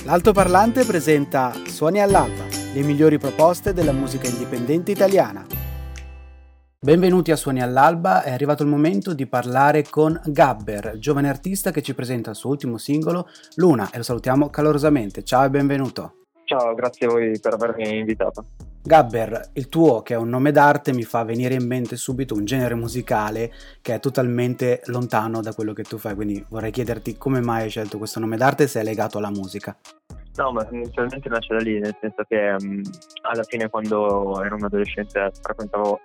L'Altoparlante presenta Suoni all'Alba, le migliori proposte della musica indipendente italiana. Benvenuti a Suoni all'Alba, è arrivato il momento di parlare con Gabber, giovane artista che ci presenta il suo ultimo singolo, Luna, e lo salutiamo calorosamente. Ciao e benvenuto. Ciao, grazie a voi per avermi invitato. Gabber, il tuo, che è un nome d'arte, mi fa venire in mente subito un genere musicale che è totalmente lontano da quello che tu fai, quindi vorrei chiederti come mai hai scelto questo nome d'arte e se è legato alla musica. No, ma inizialmente nasce da lì, nel senso che alla fine quando ero un adolescente frequentavo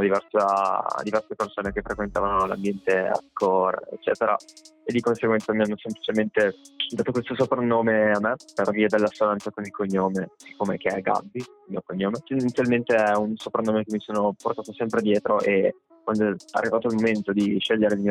diverse persone che frequentavano l'ambiente hardcore, eccetera, e di conseguenza mi hanno semplicemente dato questo soprannome a me per via dell'assonanza con il cognome, siccome che è Gabby, il mio cognome. Inizialmente è un soprannome che mi sono portato sempre dietro e quando è arrivato il momento di scegliere il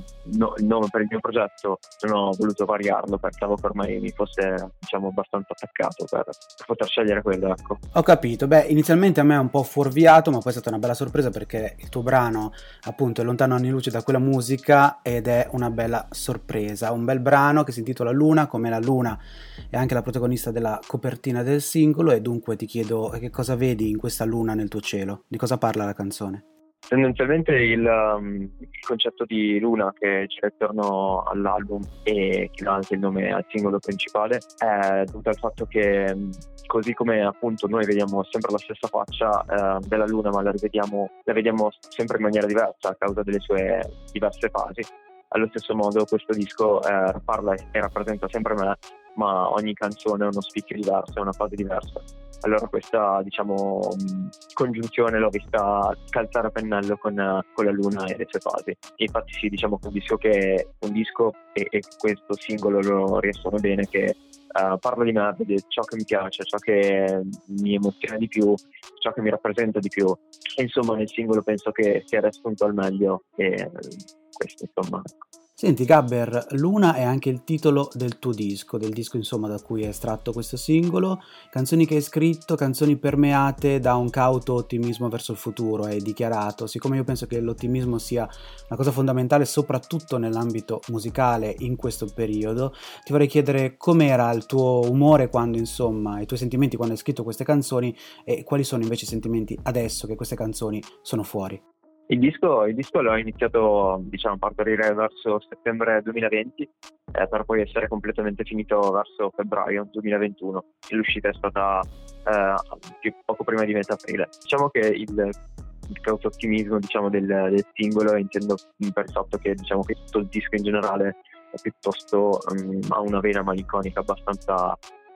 nome per il mio progetto non ho voluto variarlo perché avevo ormai mi fosse abbastanza attaccato per poter scegliere quello, ecco. Ho capito, inizialmente a me è un po' fuorviato, ma poi è stata una bella sorpresa perché il tuo brano appunto è lontano anni luce da quella musica ed è una bella sorpresa, un bel brano che si intitola Luna, come la luna è anche la protagonista della copertina del singolo, e dunque ti chiedo che cosa vedi in questa luna nel tuo cielo, di cosa parla la canzone? Tendenzialmente il concetto di Luna che gira attorno all'album e che dà anche il nome al singolo principale è dovuto al fatto che così come appunto noi vediamo sempre la stessa faccia della Luna, ma la vediamo sempre in maniera diversa a causa delle sue diverse fasi. Allo stesso modo questo disco parla e rappresenta sempre me, ma ogni canzone ha uno spicchio diverso, è una fase diversa. Allora questa congiunzione l'ho vista calzare a pennello con la Luna e le sue fasi. E infatti sì, diciamo che un disco e questo singolo lo riescono bene, che parla di me, di ciò che mi piace, ciò che mi emoziona di più, ciò che mi rappresenta di più. E insomma nel singolo penso che sia raggiunto al meglio e questo insomma. Senti Gabber, Luna è anche il titolo del tuo disco, del disco insomma da cui è estratto questo singolo, canzoni che hai scritto, canzoni permeate da un cauto ottimismo verso il futuro, hai dichiarato. Siccome io penso che l'ottimismo sia una cosa fondamentale soprattutto nell'ambito musicale in questo periodo, ti vorrei chiedere com'era il tuo umore quando i tuoi sentimenti quando hai scritto queste canzoni e quali sono invece i sentimenti adesso che queste canzoni sono fuori. Il disco l'ho iniziato a partorire verso settembre 2020 per poi essere completamente finito verso febbraio 2021. L'uscita è stata poco prima di metà aprile. Diciamo che il cauto ottimismo del singolo intendo per il fatto che che tutto il disco in generale è piuttosto ha una vena malinconica abbastanza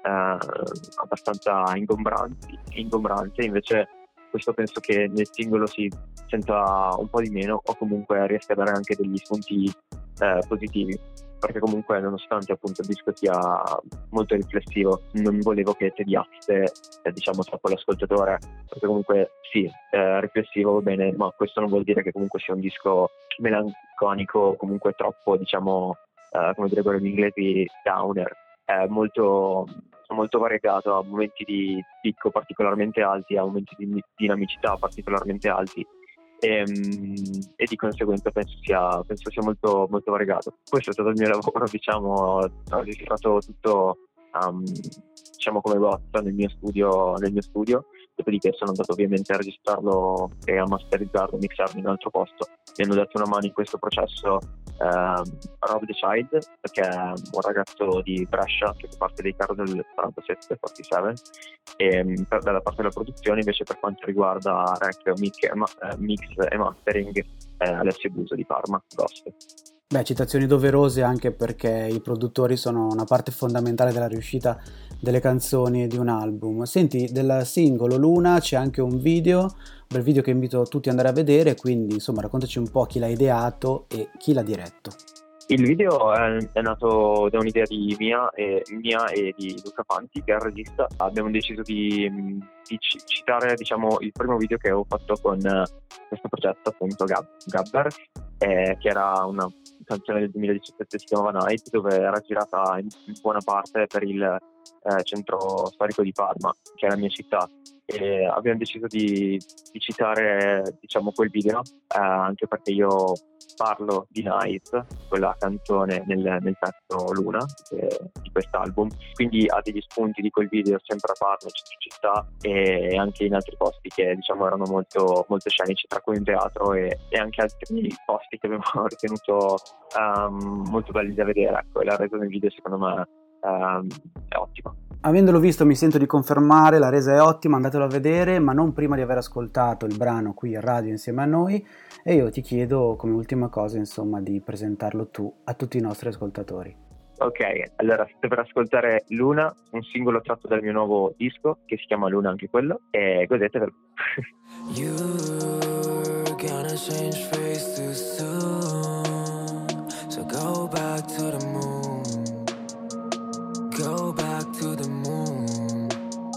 ingombrante, invece questo penso che nel singolo si senta un po' di meno o comunque riesca a dare anche degli spunti positivi, perché comunque nonostante appunto il disco sia molto riflessivo non volevo che tediasse troppo l'ascoltatore, perché comunque sì, riflessivo va bene, ma questo non vuol dire che comunque sia un disco melanconico, comunque troppo come direbbero gli inglesi downer. È molto variegato, a momenti di picco particolarmente alti, a momenti di dinamicità particolarmente alti e di conseguenza penso sia molto, molto variegato. Questo è stato il mio lavoro, ho registrato tutto come bozza nel mio studio, dopodiché sono andato ovviamente a registrarlo e a masterizzarlo, mixarlo in un altro posto. Mi hanno dato una mano in questo processo Rob The Child, che è un ragazzo di Brescia che fa parte dei Carousel 47 e dalla parte della produzione invece per quanto riguarda mix e mastering Alessio Buso di Parma, Ghost. Citazioni doverose anche perché i produttori sono una parte fondamentale della riuscita delle canzoni e di un album. Senti, del singolo Luna c'è anche un bel video che invito tutti ad andare a vedere, quindi insomma raccontaci un po' chi l'ha ideato e chi l'ha diretto. Il video è nato da un'idea di mia e di Luca Fanti, che è il regista. Abbiamo deciso di citare il primo video che avevo fatto con questo progetto, appunto Gabber, che era una canzone del 2017, si chiamava Night, dove era girata in buona parte per il centro storico di Parma, che è la mia città. e abbiamo deciso di citare, diciamo, quel video, anche perché io parlo di Night, quella canzone nel pezzo Luna di quest'album, quindi ha degli spunti di quel video sempre a Parma, Città e anche in altri posti che, diciamo, erano molto, molto scenici, tra cui in teatro e anche altri posti che abbiamo ritenuto molto belli da vedere, ecco, e la resa del video secondo me è ottima. Avendolo visto mi sento di confermare, la resa è ottima, andatelo a vedere, ma non prima di aver ascoltato il brano qui in radio insieme a noi, e io ti chiedo come ultima cosa, insomma, di presentarlo tu a tutti i nostri ascoltatori. Ok, allora state per ascoltare Luna, un singolo tratto dal mio nuovo disco che si chiama Luna anche quello, e godetevelo. You're gonna change face too soon, so go back to the moon. Go back to the moon.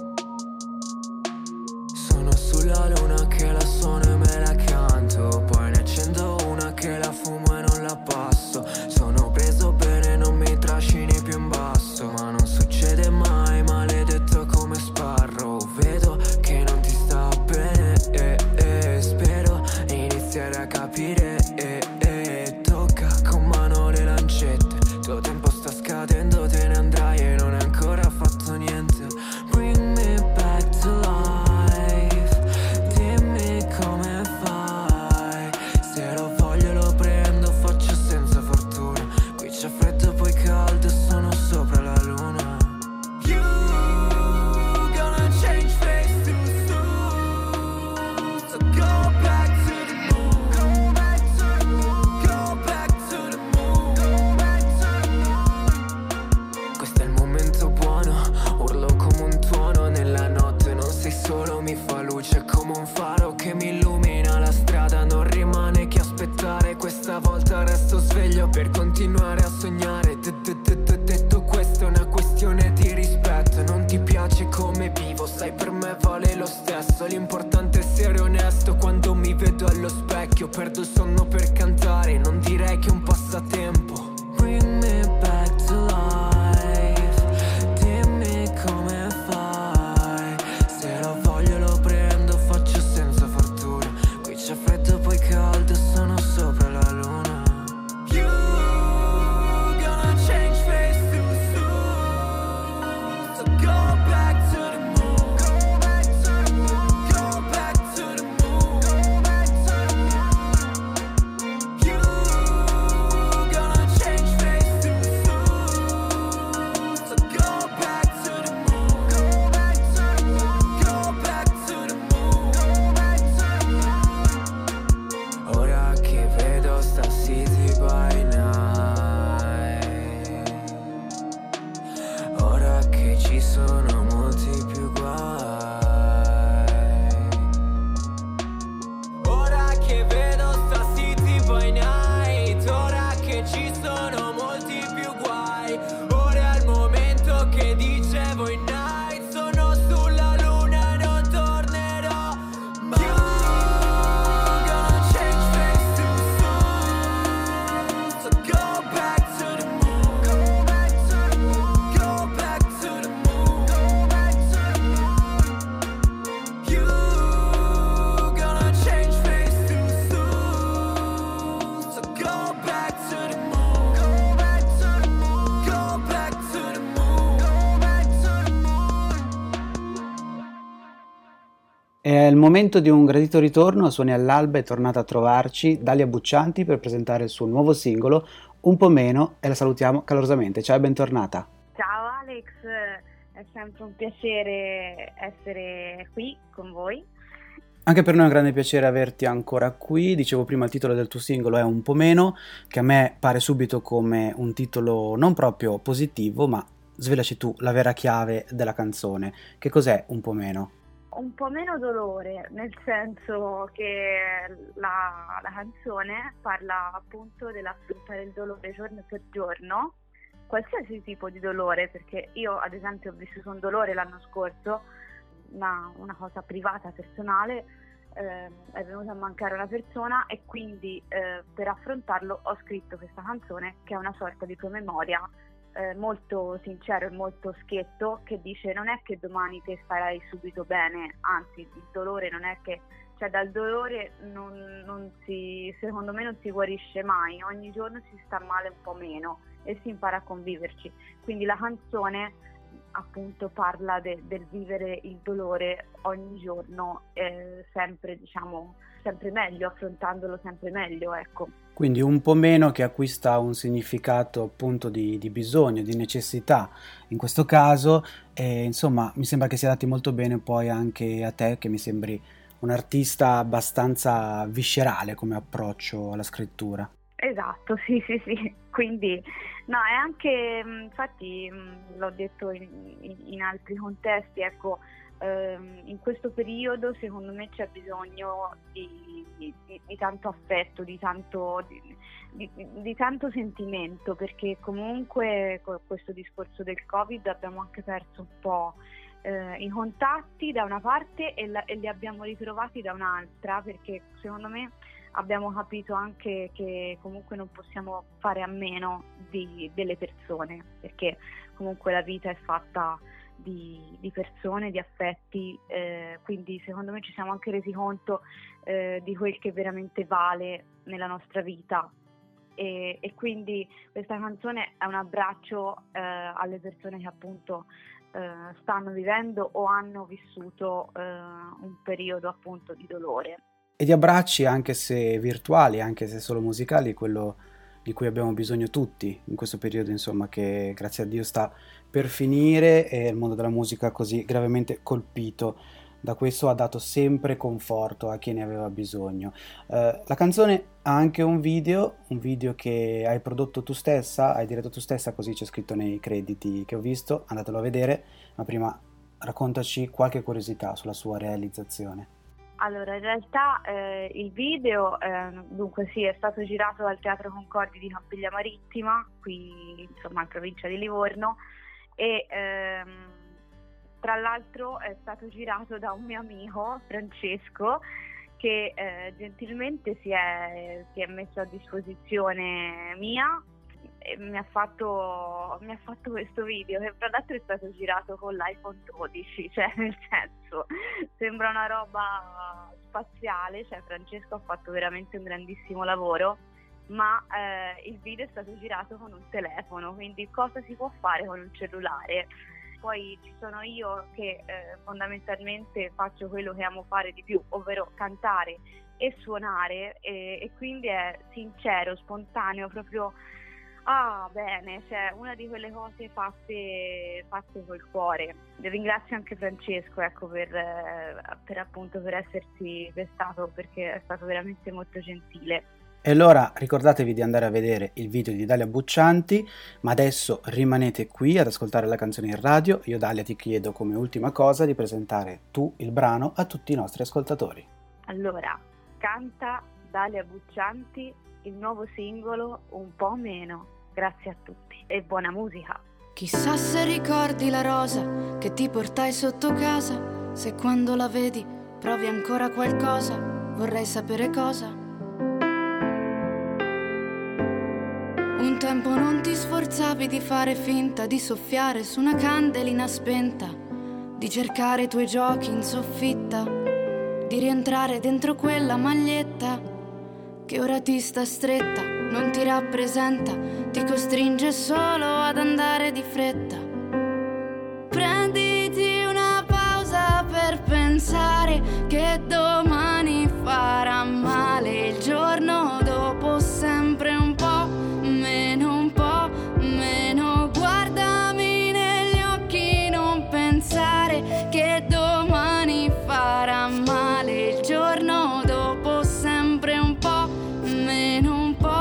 Sono sulla luna che la suono e me la canto, poi ne accendo una che la fumo e non la passo. Sono preso bene, non mi trascini più in basso, ma non succede mai, maledetto come Sparrow. Vedo che non ti sta bene, spero iniziare a capire, tocca con mano le lancette. Tuo tempo sta scadendo, te ne andrai e non hai ancora fatto niente. Bring me back to life, dimmi come fai. Se lo voglio lo prendo, faccio senza fortuna. Qui c'è freddo poi caldo, sono sopra la luna. You gonna change face too soon, so go back to the moon. Go back to the moon. Go back to the moon. Go back to the moon. Questo è il momento buono, urlo come un tuono nella notte. Non sei solo, mi fa luce come un faro che mi illumina la strada. Non rimane che aspettare, questa volta resto sveglio per continuare a sognare. Detto questo è una questione di rispetto. Non ti piace come vivo, sai, per me vale lo stesso. L'importante è essere onesto. Quando mi vedo allo specchio perdo il sonno per cantare, non direi che è un passatempo. Bring me back to life, dimmi come fai. Se lo voglio lo prendo, faccio senza fortuna. Qui c'è freddo poi caldo, sono sopra la luna. You gonna change face too soon, so go back to the moon. Go back to the moon. Go back to the moon. Go back to the moon. You gonna change face too soon, so go back to the moon. Go back to the moon. Go back to the moon. Go back to the moon. Ora che vedo sta city by night, ora che ci sono molti più guai, ora che vedo sta city by night, ora che ci sono molti più guai, ora è il momento che dicevo in night, sono sulla luna e non tornerò mai. You gonna change face too soon, so go back to the moon. Go back to the moon. Go back to the moon. Go back to the moon. You gonna change face too soon, so go back to the moon. Go back to the moon. Go back to the moon. Go back to the moon. È il momento di un gradito ritorno. A Suoni all'Alba è tornata a trovarci Dalia Buccianti per presentare il suo nuovo singolo Un po' meno, e la salutiamo calorosamente. Ciao e bentornata. Ciao Alex, è sempre un piacere essere qui con voi. Anche per noi è un grande piacere averti ancora qui. Dicevo prima, il titolo del tuo singolo è Un po' meno, che a me pare subito come un titolo non proprio positivo, ma svelaci tu la vera chiave della canzone. Che cos'è Un po' meno? Un po' meno dolore, nel senso che la canzone parla appunto dell'affrontare il dolore giorno per giorno, qualsiasi tipo di dolore, perché io ad esempio ho vissuto un dolore l'anno scorso, una cosa privata, personale, è venuta a mancare una persona e quindi per affrontarlo ho scritto questa canzone che è una sorta di promemoria molto sincero e molto schietto, che dice: non è che domani te starai subito bene, anzi il dolore non è che, cioè dal dolore secondo me non si guarisce mai, ogni giorno si sta male un po' meno e si impara a conviverci. Quindi la canzone appunto parla del vivere il dolore ogni giorno, sempre meglio, affrontandolo sempre meglio, ecco. Quindi un po' meno, che acquista un significato appunto di bisogno, di necessità in questo caso, e insomma mi sembra che si adatti molto bene poi anche a te, che mi sembri un artista abbastanza viscerale come approccio alla scrittura. Esatto, sì, quindi no, è anche, infatti l'ho detto in altri contesti, ecco, in questo periodo secondo me c'è bisogno di tanto affetto, di tanto sentimento, perché comunque con questo discorso del Covid abbiamo anche perso un po' i contatti da una parte e li abbiamo ritrovati da un'altra, perché secondo me abbiamo capito anche che comunque non possiamo fare a meno delle persone, perché comunque la vita è fatta di persone, di affetti, quindi secondo me ci siamo anche resi conto di quel che veramente vale nella nostra vita, e quindi questa canzone è un abbraccio alle persone che appunto stanno vivendo o hanno vissuto un periodo appunto di dolore. E di abbracci, anche se virtuali, anche se solo musicali, quello di cui abbiamo bisogno tutti in questo periodo, insomma, che grazie a Dio sta per finire, e il mondo della musica così gravemente colpito da questo ha dato sempre conforto a chi ne aveva bisogno. La canzone ha anche un video che hai prodotto tu stessa, hai diretto tu stessa, così c'è scritto nei crediti che ho visto, andatelo a vedere, ma prima raccontaci qualche curiosità sulla sua realizzazione. Allora, in realtà il video, dunque sì, è stato girato al Teatro Concordi di Campiglia Marittima, qui insomma in provincia di Livorno, e tra l'altro è stato girato da un mio amico, Francesco, che gentilmente si è messo a disposizione mia e mi ha fatto questo video, che tra l'altro è stato girato con l'iPhone 12, cioè nel senso sembra una roba spaziale, cioè Francesco ha fatto veramente un grandissimo lavoro, ma il video è stato girato con un telefono, quindi cosa si può fare con un cellulare? Poi ci sono io che fondamentalmente faccio quello che amo fare di più, ovvero cantare e suonare, e quindi è sincero, spontaneo, proprio bene, cioè una di quelle cose fatte col cuore. Ringrazio anche Francesco, ecco, per appunto per essersi prestato, perché è stato veramente molto gentile. E allora ricordatevi di andare a vedere il video di Dalia Buccianti, ma adesso rimanete qui ad ascoltare la canzone in radio. Io, Dalia, ti chiedo come ultima cosa di presentare tu il brano a tutti i nostri ascoltatori. Allora, canta Dalia Buccianti il nuovo singolo Un po' meno. Grazie a tutti e buona musica. Chissà se ricordi la rosa che ti portai sotto casa, se quando la vedi provi ancora qualcosa, vorrei sapere cosa. Un tempo non ti sforzavi di fare finta di soffiare su una candelina spenta, di cercare i tuoi giochi in soffitta, di rientrare dentro quella maglietta che ora ti sta stretta, non ti rappresenta, ti costringe solo ad andare di fretta. Prenditi una pausa per pensare che domani farà male, il giorno dopo sempre un po' meno, guardami negli occhi, non pensare che domani farà male, il giorno dopo sempre un po' meno.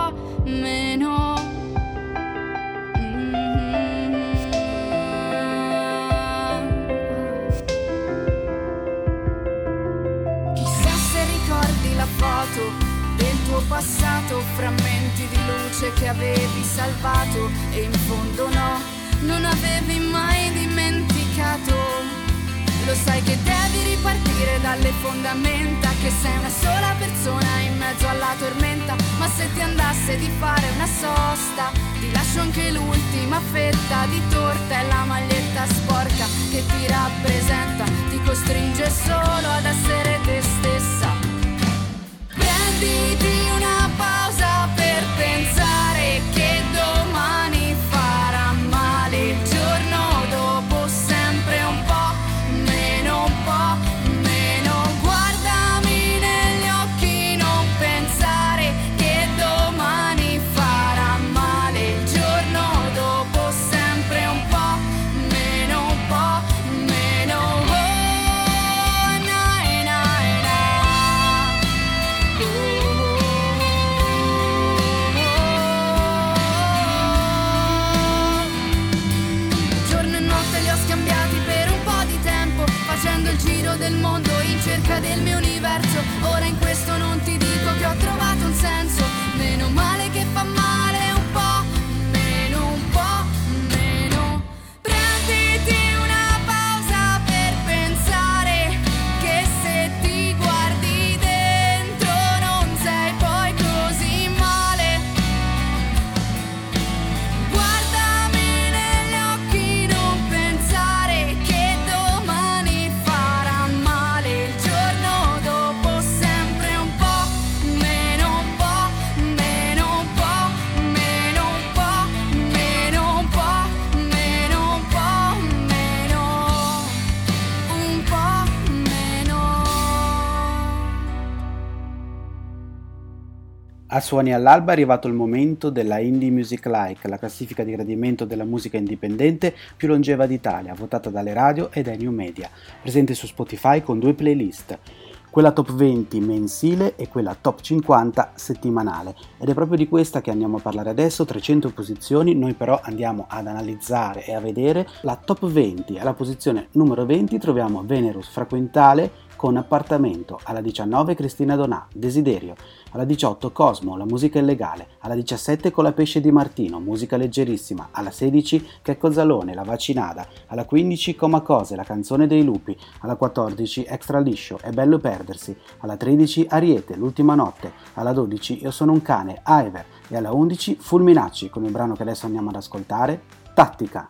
Chissà se ricordi la foto del tuo passato, frammenti di luce che avevi salvato e in fondo no, non avevi mai dimenticato. Lo sai che devi ripartire dalle fondamenta, che sei una sola persona in mezzo alla tormenta. Ma se ti andasse di fare una sosta, ti lascio anche l'ultima fetta di torta e la maglietta sporca che ti rappresenta, ti costringe solo ad essere te stessa. Prenditi una pausa per pensare che domani farà male, il giorno dopo sempre un po' meno, un po' meno. Guardami negli occhi, non pensare che domani farà male, il giorno dopo sempre un po' meno, un po' meno. Oh, nai, nai, nai. Giorno e notte li ho scambiati per un po' di tempo, facendo il giro del mondo in cerca del mio universo. Ora in questo non ti dico che ho trovato un senso, meno male che fa male un po' meno, un po' meno. Prenditi una pausa per pensare che se ti guardi dentro non sei poi così male. Guardami negli occhi, non pensare che domani farà male, il giorno dopo sempre un po' meno, un po' meno, un po' meno, un po' meno, un po' meno, un po' meno, un po' meno. A Suoni all'Alba è arrivato il momento della Indie Music Like, la classifica di gradimento della musica indipendente più longeva d'Italia, votata dalle radio e dai new media, presente su Spotify con 2 playlist, quella top 20 mensile e quella top 50 settimanale, ed è proprio di questa che andiamo a parlare adesso. 300 posizioni, noi però andiamo ad analizzare e a vedere la top 20. Alla posizione numero 20 troviamo Venerus Frequentale con Appartamento, alla 19 Cristina Donà, Desiderio, alla 18 Cosmo, La musica illegale, alla 17 Con la pesce di Martino, musica leggerissima, alla 16 Checco Zalone, La vaccinada, alla 15 Comacose, La canzone dei lupi, alla 14 Extra liscio, È bello perdersi, alla 13 Ariete, L'ultima notte, alla 12 Io sono un cane, Aiver, e alla 11 Fulminacci, con il brano che adesso andiamo ad ascoltare, Tattica.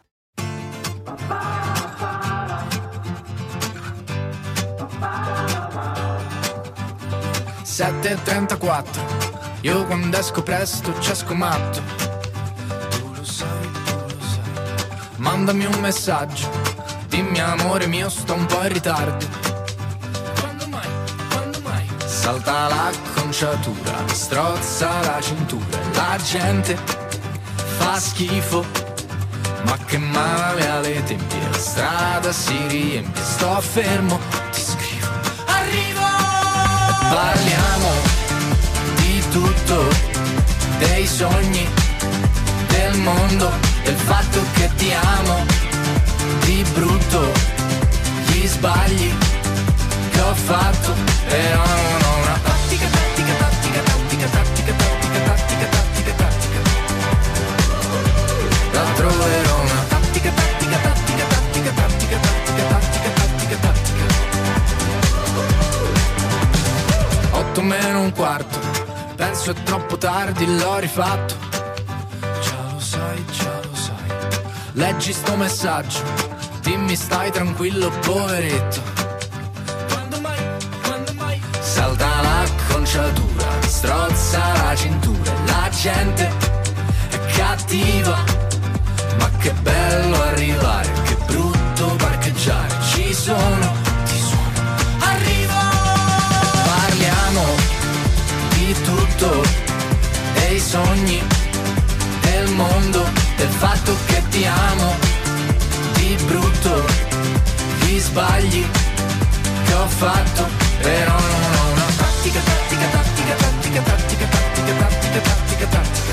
7:34, io quando esco presto ci esco matto. Tu lo sai, mandami un messaggio, dimmi amore mio sto un po' in ritardo. Quando mai, salta l'acconciatura, mi strozza la cintura, la gente fa schifo, ma che male alle tempie, la strada si riempie, sto fermo, ti scrivo, arrivo. Parliamo di tutto, dei sogni, del mondo, del fatto che ti amo, di brutto, gli sbagli che ho fatto, però non ho una tattica, tattica, tattica, tattica, tattica, tattica, tattica, tattica, tattica. La troverò una tattica, tattica, tattica, tattica, tattica, tattica, tattica, tattica, tattica. 8 meno un quarto, penso è troppo tardi, l'ho rifatto. Già lo sai, leggi sto messaggio, dimmi stai tranquillo poveretto. Quando mai, salta l'acconciatura, strozza la cintura, la gente è cattiva, ma che bello arrivare, che brutto parcheggiare, ci sono, ti suono, arrivo. Parliamo di tutto, dei sogni, del mondo, del fatto che ti amo, di brutto, gli sbagli che ho fatto, però non ho una tattica, tattica, tattica, tattica, tattica, tattica, tattica, tattica, tattica.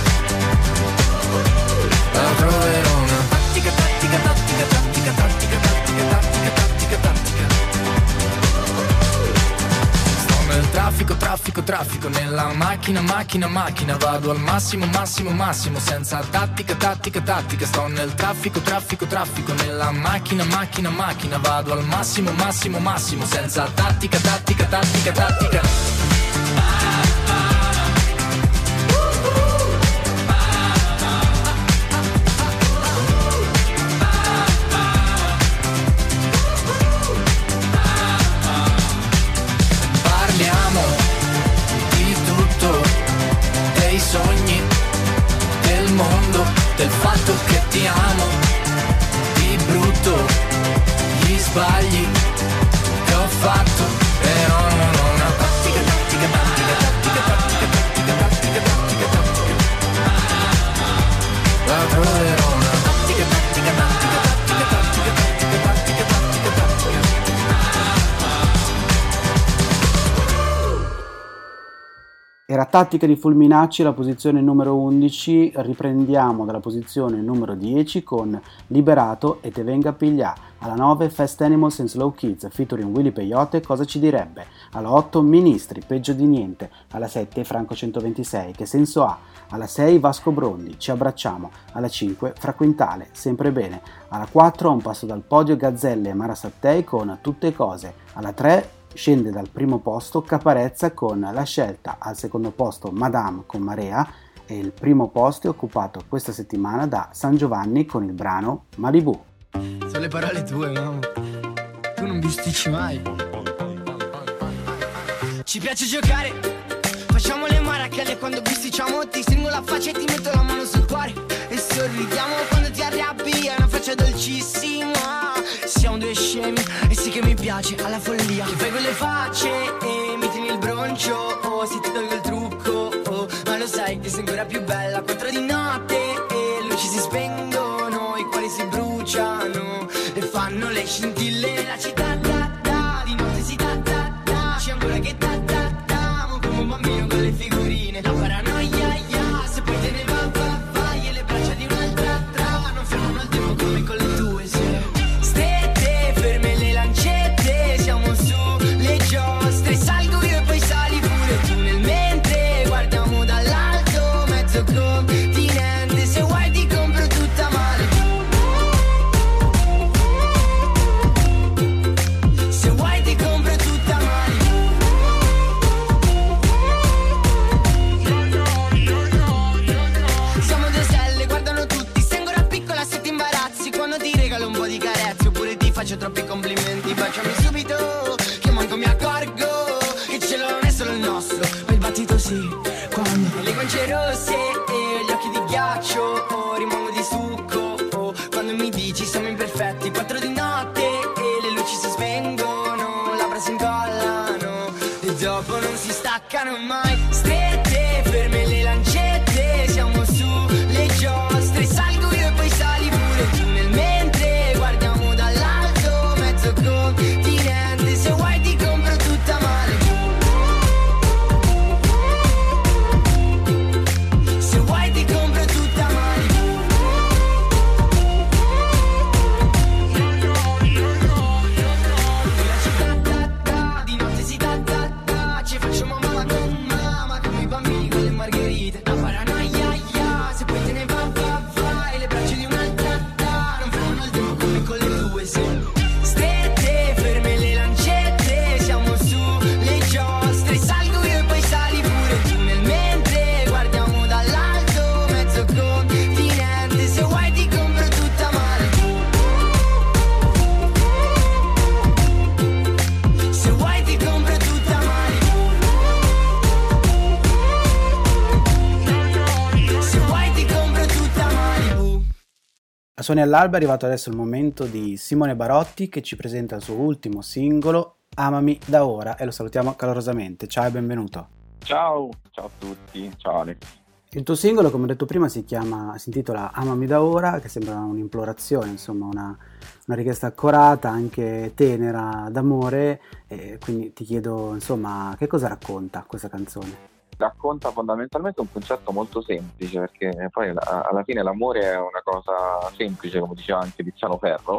La troverò una tattica, tattica, tattica, tattica, tattica, tattica, tattica, tattica, tattica. Sto nel traffico, nella macchina, vado al massimo, senza tattica, tattica, sto nel traffico, nella macchina, vado al massimo, senza tattica, tattica, tattica, tattica. sbagli che ho fatto, però non ho una tattica, tattica, tattica, tattica, tattica, tattica, tattica, tattica, tattica. La troverò una tattica, tattica, tattica, tattica, tattica, tattica, tattica, tattica, tattica. Era Tattica di Fulminacci, la posizione numero 11. Riprendiamo dalla posizione numero 10 con Liberato e Te venga a piglià. Alla 9 Fast Animals and Slow Kids featuring Willy Peyote, Cosa ci direbbe. Alla 8 Ministri, Peggio di niente. Alla 7 Franco 126, Che senso ha. Alla 6 Vasco Brondi, Ci abbracciamo. Alla 5 Fra Quintale, Sempre bene. Alla 4 a un passo dal podio Gazzelle e Mara Sattei con Tutte cose. Alla 3 scende dal primo posto Caparezza con la scelta, al secondo posto Madame con Marea, e il primo posto è occupato questa settimana da San Giovanni con il brano Malibu. Sono le parole tue, mamma. Tu non bisticci mai. Ci piace giocare, facciamo le marachelle quando bisticciamo. Ti stringo la faccia e ti metto la mano sul cuore e sorridiamo quando ti arrabbi. È una faccia dolcissima. Siamo due scemi e sì che mi piace alla follia. Che fai quelle facce e mi tieni il broncio. Oh, se ti tolgo il trucco, oh, ma lo sai che sei ancora più bella. 4 di notte e luci si spengono, i cuori si bruciano e fanno le scintille. La città da da, di notte si da da da. C'è ancora che da da da, mo come un bambino con le figurine. La paranoia, ya, se poi te ne va, va, vai. E le braccia di un'altra tra non fermano il tempo come con le tue, se strette, ferme le lancette. Siamo su le giostre, salgo io e poi sali pure tu nel mentre guardiamo dall'alto mezzo continente. Se vuoi ti compro tutta male, se vuoi ti compro tutta male. Siamo due stelle, guardano tutti, sei ancora piccola se ti imbarazzi quando ti regalo un po' di carezze oppure ti faccio troppi complimenti. Baciami subito che manco mi accorgo che il cielo non è solo il nostro, ma il battito sì, quando le guance rosse e gli occhi di ghiaccio, oh, rimango di succo, oh, quando mi dici siamo imperfetti. 4 di notte e le luci si spengono, labbra si incollano e dopo non si staccano mai. Strette, ferme le lancette, siamo su le giostre, salgo io e poi sali pure tu nel mentre guardiamo dall'alto mezzo continente. Se vuoi ti compro tutta male, se vuoi ti compro tutta male. La città da da, di notte si da da da. Ci facciamo mamma come i bambini con le margherite. La paranoia, ya, se poi te ne va, va, vai. Le braccia di un'altra da non fermano il tempo come con le tue, se strette, ferme le lancette. Siamo su le giostre, salgo io e poi sali pure tu nel mentre guardiamo dall'alto mezzo continente. Se vuoi ti compro tutta male, se vuoi ti compro tutta male, se vuoi ti compro tutta male. A Suoni all'alba è arrivato adesso il momento di Simone Barotti che ci presenta il suo ultimo singolo Amami da ora e lo salutiamo calorosamente. Ciao e benvenuto. Ciao a tutti, ciao Alex. Il tuo singolo, come ho detto prima, si intitola Amami da ora, che sembra un'implorazione, insomma una richiesta accorata, anche tenera d'amore, e quindi ti chiedo, insomma, che cosa racconta questa canzone? Racconta fondamentalmente un concetto molto semplice, perché poi alla fine l'amore è una cosa semplice, come diceva anche Tiziano Ferro,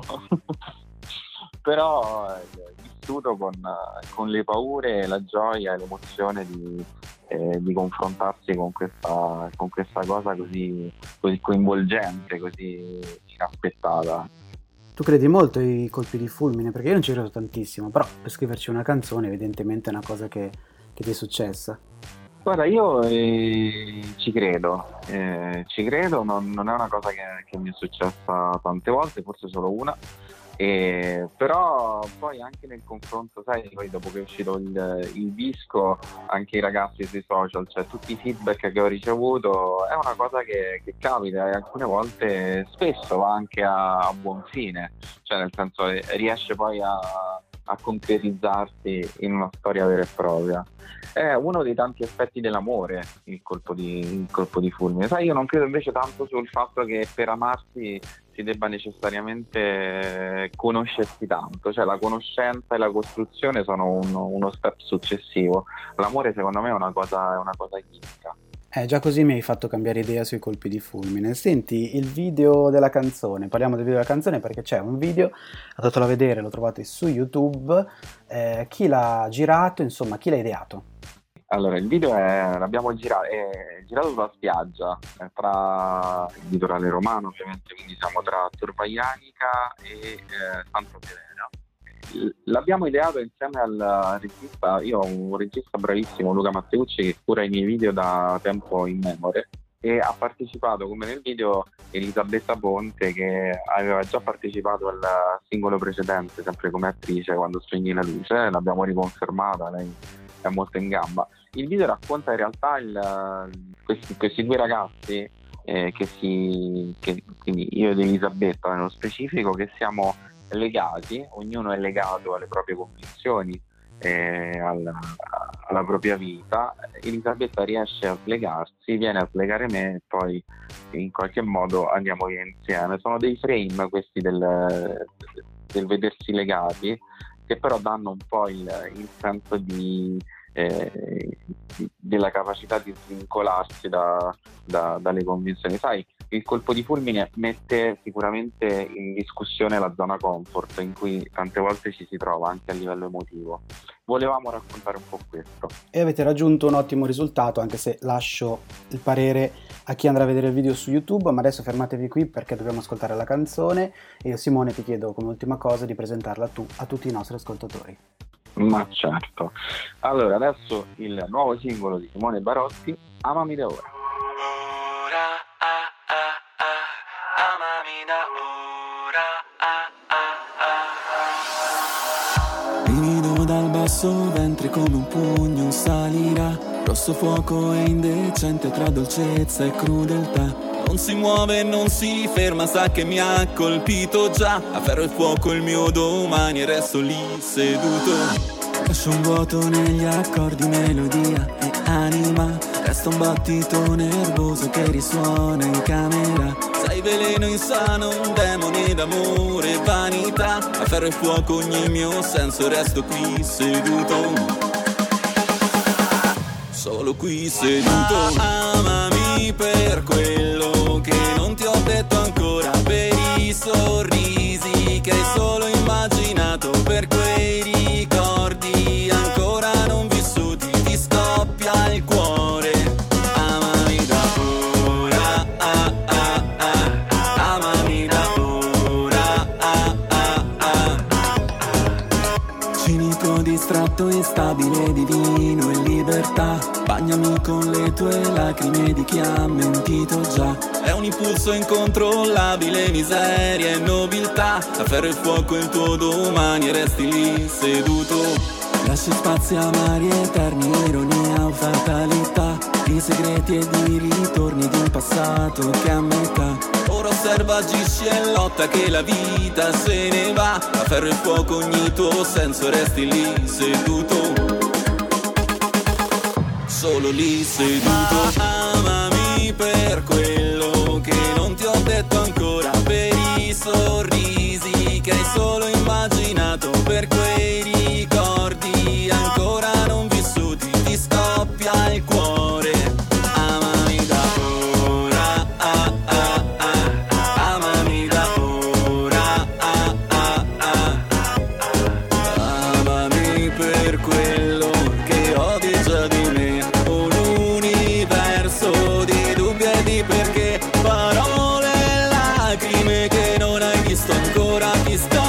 però vissuto con le paure, la gioia e l'emozione di confrontarsi con questa cosa così coinvolgente, così inaspettata. Tu credi molto ai colpi di fulmine? Perché io non ci credo tantissimo, però per scriverci una canzone evidentemente è una cosa che ti è successa. Guarda, io ci credo, non è una cosa che mi è successa tante volte, forse solo una, Però poi anche nel confronto, sai, poi dopo che è uscito il disco, anche i ragazzi sui social, cioè tutti i feedback che ho ricevuto, è una cosa che capita e alcune volte, spesso va anche a buon fine, cioè nel senso riesce poi a concretizzarsi in una storia vera e propria. È uno dei tanti aspetti dell'amore il colpo di fulmine. Sai, io non credo invece tanto sul fatto che per amarsi si debba necessariamente conoscersi tanto, cioè la conoscenza e la costruzione sono uno step successivo. L'amore secondo me è una cosa chimica. Già così mi hai fatto cambiare idea sui colpi di fulmine. Senti, il video della canzone, parliamo del video della canzone perché c'è un video, andatelo a vedere, lo trovate su YouTube, chi l'ha girato, insomma, chi l'ha ideato? Allora, il video l'abbiamo girato sulla spiaggia, tra il litorale romano ovviamente, quindi siamo tra Torvaianica e Santa Serena. L'abbiamo ideato insieme al regista, io ho un regista bravissimo, Luca Matteucci, che cura i miei video da tempo immemore, e ha partecipato, come nel video, Elisabetta Ponte, che aveva già partecipato al singolo precedente, sempre come attrice, Quando spegni la luce, l'abbiamo riconfermata, lei è molto in gamba. Il video racconta in realtà questi due ragazzi, quindi io ed Elisabetta nello specifico, che siamo legati, ognuno è legato alle proprie convinzioni, alla propria vita. Elisabetta riesce a slegarsi, viene a slegare me e poi in qualche modo andiamo via insieme. Sono dei frame questi del vedersi legati, che però danno un po' il senso della capacità di svincolarsi dalle convinzioni. Sai, il colpo di fulmine mette sicuramente in discussione la zona comfort in cui tante volte ci si trova anche a livello emotivo. Volevamo raccontare un po' questo. E avete raggiunto un ottimo risultato, anche se lascio il parere a chi andrà a vedere il video su YouTube, ma adesso fermatevi qui perché dobbiamo ascoltare la canzone e io, Simone, ti chiedo come ultima cosa di presentarla tu a tutti i nostri ascoltatori. Ma certo. Allora, adesso il nuovo singolo di Simone Barotti, Amami da ora. Amami da ora. Vino dal basso ventre come un pugno salirà, rosso fuoco e indecente tra dolcezza e crudeltà. Non si muove, non si ferma, sa che mi ha colpito già. A ferro e fuoco il mio domani e resto lì seduto. Lascio un vuoto negli accordi, melodia e anima. Resta un battito nervoso che risuona in camera. Sei veleno insano, un demone d'amore e vanità. A ferro e fuoco ogni mio senso, resto qui seduto. Solo qui seduto. Amami per quello che non ti ho detto ancora, per i sorrisi che hai solo immaginato, per quei ricordi ancora non vissuti, ti scoppia il cuore. Amami da ora, amami da ora, cinico, distratto, instabile, divino e libertà. Bagnami con le tue lacrime di chi ha mentito già. È un impulso incontrollabile, miseria e nobiltà. A ferro e fuoco il tuo domani e resti lì seduto. Lasci spazi amari eterni, ironia o fatalità, di segreti e di ritorni di un passato che a metà. Ora osserva, agisci e lotta che la vita se ne va. A ferro e fuoco ogni tuo senso, resti lì seduto. Solo lì seduto. Amami per quello che non ti ho detto ancora, per i sorrisi che hai solo immaginato, per quei ricordi ancora non vissuti, ti scoppia il cuore. Amami da ora, amami da ora, amami per quello che odi già di me. Perché parole e lacrime che non hai visto ancora, chi sta